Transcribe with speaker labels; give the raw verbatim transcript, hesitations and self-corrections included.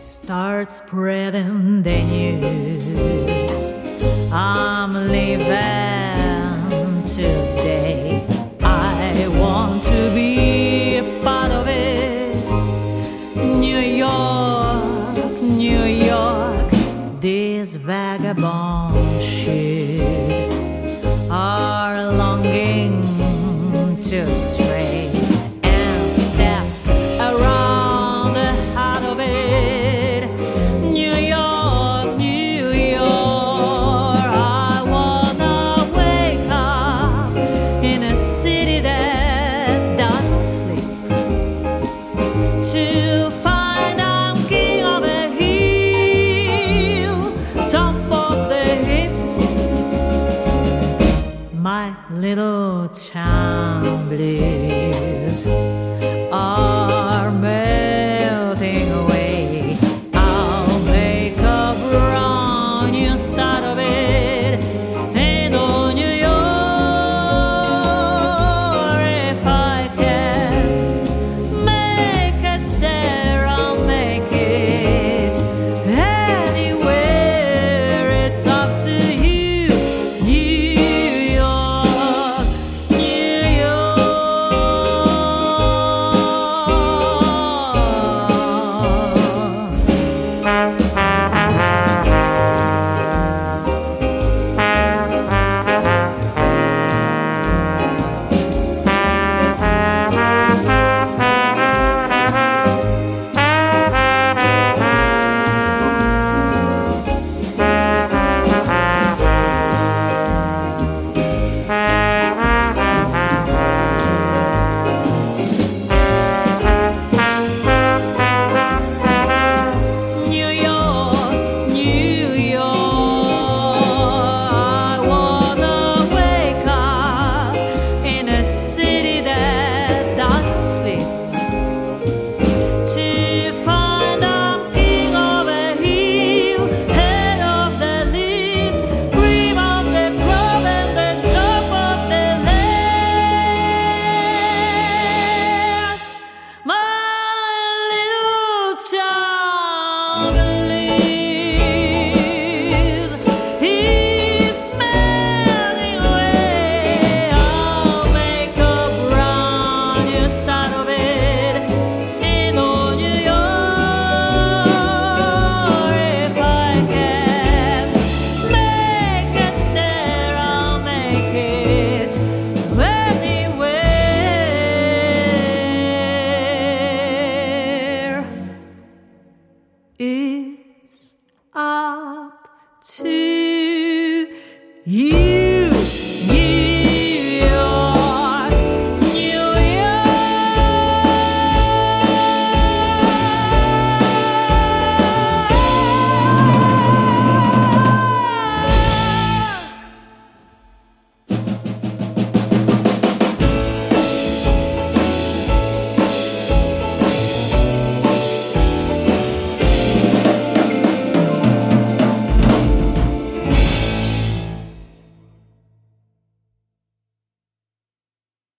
Speaker 1: start spreading the news. I'm leaving today. I want to be a part of it. New York, New York, these vagabond shoes are longing to stray and step around the heart of it. New York, New York, I wanna wake up in a city that doesn't sleep, to find I'm king of a hill, top of the heap. My little town blues are melting away. I'll make a brand new start of it. And oh, New York, if I can make it there, I'll make it. Anywhere, it's up to you, New York, New New York, New York, I wanna wake up in a city that doesn't sleep, to find I'm king of a hill, head of the leaf, cream of the crop, and the top of the list. My little town believes he's smelling away. I'll make a brand new start of it. And oh, New York, if I can make it there, I'll make it. Anywhere, it's up to you.